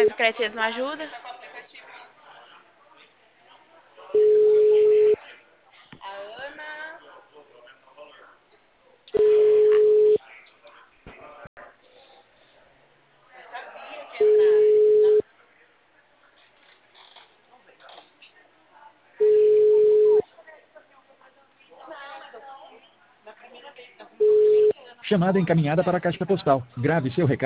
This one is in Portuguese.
cartão de crédito eles não ajudam? A Ana. Eu sabia que ia entrar. Chamada encaminhada para a caixa postal. Grave seu recado.